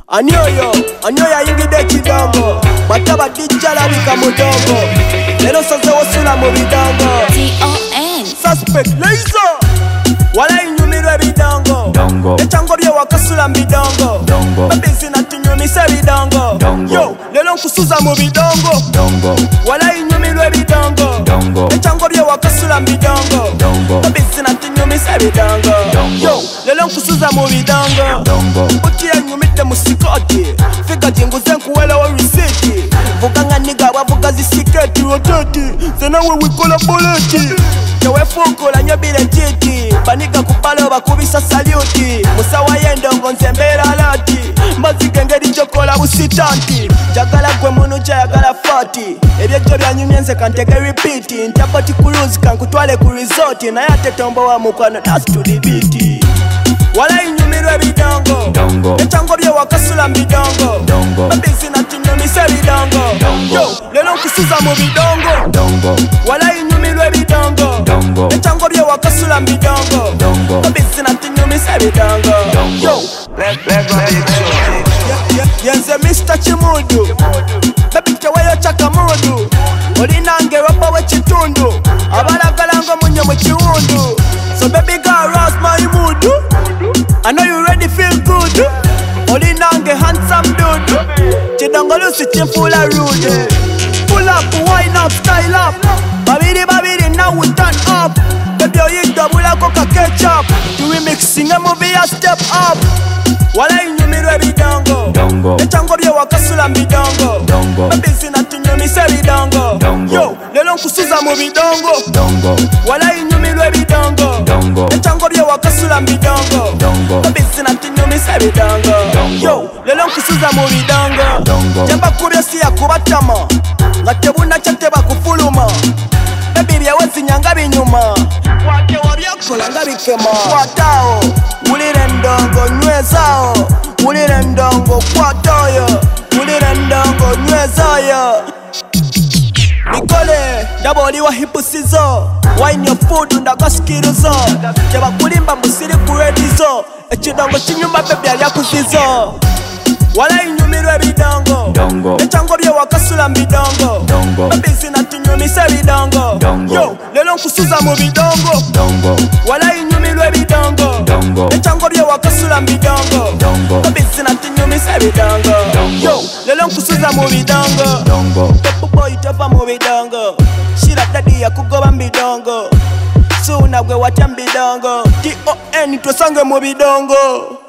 Anyoyo yingide kidongo Mataba dijala bika mudongo Lero soze wasula mu bidongo T.O.N. Suspect Laser Wala inyumirwe bidongo Echango bye wakasula mbidongo Babisi na tunyumise bidongo Yo, lelo nkusuza mu bidongo Wala inyumirwe bidongo Echango bye wakasula mbidongo Babisi na tunyumise bidongo Yo, lelo nkusuza mu bidongo Ukiye nyumite musikoti Fika jinguze nkuwele wa risiti Vuga nga niga wavuga zisiketi rototi Zenawe wikola boleti Yewe fukula nyobile jiti Banika kupalo bakubisa saluti Musawa yendongo nzembera lati Mbazike ngeri chokola usitanti Jagala kwe munu jayagala fati Ebyejo byanyumye nze kantege repeat Ntapati cruise kankutwale ku resort Na yate tombo wa mukwano dance to the beat Wala inyumirwe bidongo Echango bye wakasula mbidongo Babisi na tunyumise bidongo Yo, lelo nkusuza mu bidongo Wala inyumirwe bidongo Echango bye wakasula mbidongo Babisi na tunyumise bidongo Yo, yenze Mr. Chimudu Baby keweyo chaka mudu Olinange rapa we chitundu Abalagalango munye mu chiwundu So baby girl rouse my mood I know you ready, feel good. Olinange handsome dude. Chidongolusi chimfula rude. Pull up, wind up, style up. Babidi, now we turn up. Baby, you double a coca ketchup. To remixing a movie, a step up. Wala inyumirwe bidongo Echango bye wakasula mbidongo Babisi na tunyumise bidongo Yo, lelo nkusuza mu bidongo Wala inyumirwe bidongo Echango bye wakasula mbidongo Babisi na tunyumise bidongo Yo, lelo nkusuza mu bidongo Jamba kubye siya kubatama Nga tebuna chateba kufuluma Baby byewezi nyanga binyuma Wate wabyakola nga bikema Kwatao, ulire ndongo nywezao Ulire ndongo kwatoyo Ulire ndongo nywezao Nikole, ndaba oliwa hipusizo Wine your food ndagaskiruzo Jeba kulimba musiri kuredizo Echidongo chinyumba baby alyakuzizo Wala inyumirwe bidongo Echango bye wakasula mbidongo Babisi na tunyumise bidongo Yo, lelo nkusuza mu bidongo Wala inyumirwe bidongo Echango bye wakasula mbidongo Babisi na tunyumise bidongo Yo, lelo nkusuza mu bidongo Pepu boy tova mu bidongo Shira daddy ya kugoba mbidongo Suna gwe watya mbidongo T.O.N. twasange mu bidongo